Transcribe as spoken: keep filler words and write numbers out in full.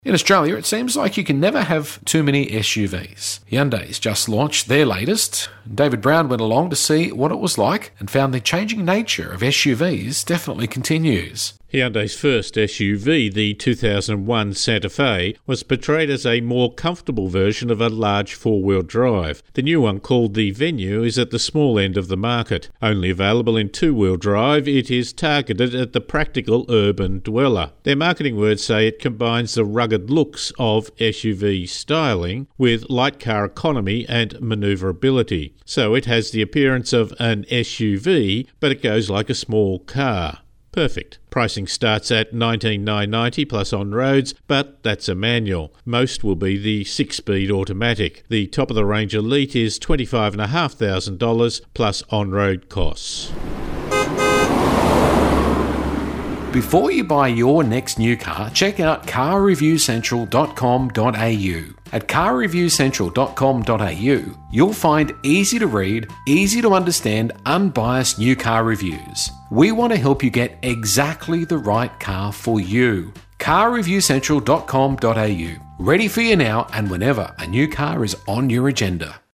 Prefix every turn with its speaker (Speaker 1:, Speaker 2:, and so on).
Speaker 1: In Australia, it seems like you can never have too many S U Vs. Hyundai's just launched their latest. David Brown went along to see what it was like and found the changing nature of S U Vs definitely continues.
Speaker 2: Hyundai's first S U V, the two thousand one Santa Fe, was portrayed as a more comfortable version of a large four-wheel drive. The new one, called the Venue, is at the small end of the market. Only available in two-wheel drive, it is targeted at the practical urban dweller. Their marketing words say it combines the rugged looks of S U V styling with light car economy and manoeuvrability. So it has the appearance of an S U V, but it goes like a small car. Perfect. Pricing starts at nineteen thousand nine hundred ninety dollars plus on-roads, but that's a manual. Most will be the six-speed automatic. The top-of-the-range Elite is twenty-five thousand five hundred dollars plus on-road costs.
Speaker 1: Before you buy your next new car, check out car review central dot com dot a u. At car review central dot com dot a u, you'll find easy-to-read, easy-to-understand, unbiased new car reviews. We want to help you get exactly the right car for you. car review central dot com dot a u. Ready for you now and whenever a new car is on your agenda.